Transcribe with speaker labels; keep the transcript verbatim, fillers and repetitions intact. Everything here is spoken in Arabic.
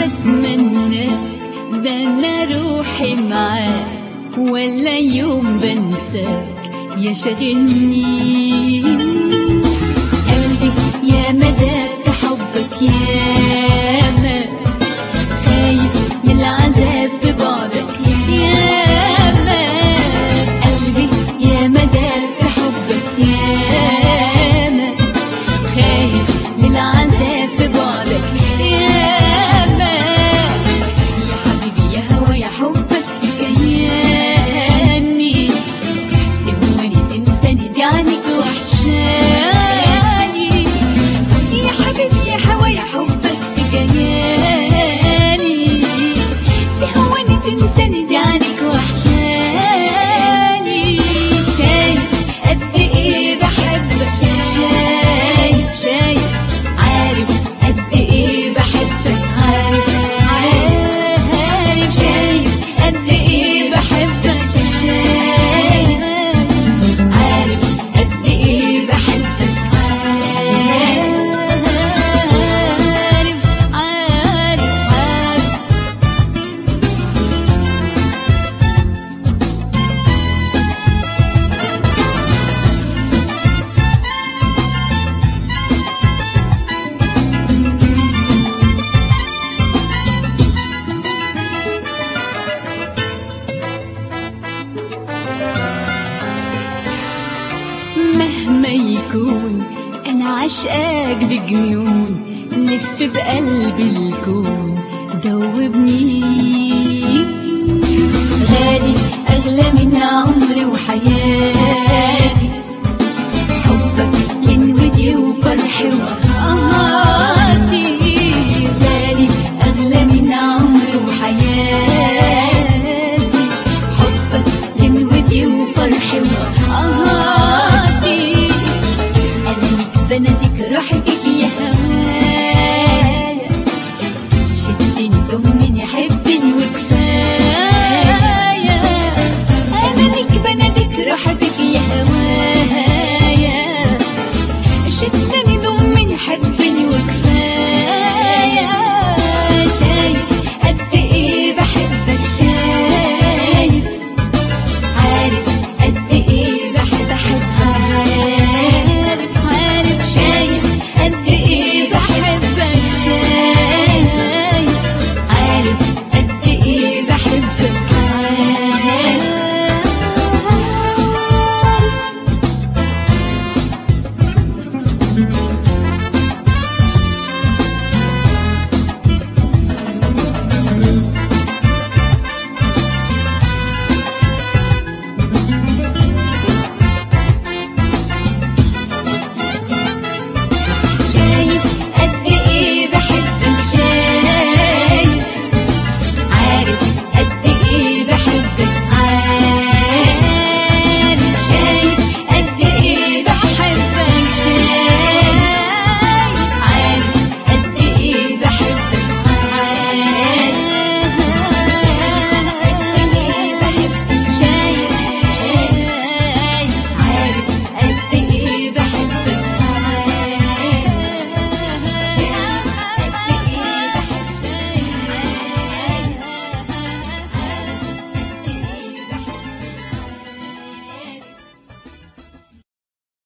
Speaker 1: بتمنى ده انا روحي معاك، ولا يوم بنساك يا شاغلني. قلبي يا مدى في حبك ياما، خايف من العذاب في بعدك ياما. قلبي يا مدى في حبك ياما، خايف من العذاب في بعدك ياما. يا حبيبي يا هوا يا حبك كياني، تهواني تنساني دي عنك وحشاني. يا حبيبي يا هوا يا حبك كياني، تهواني تنساني دي عنك وحشاني. شايف قد ايه بحبك، شايف شايف عارف قد ايه بحبك، عارف عارف شايف قد ايه بحبك، شايف عارف قد ايه بحبك، عارف عارف عارف. مهما يكون أنا عشقاك بجنون، لف بقلبي الكون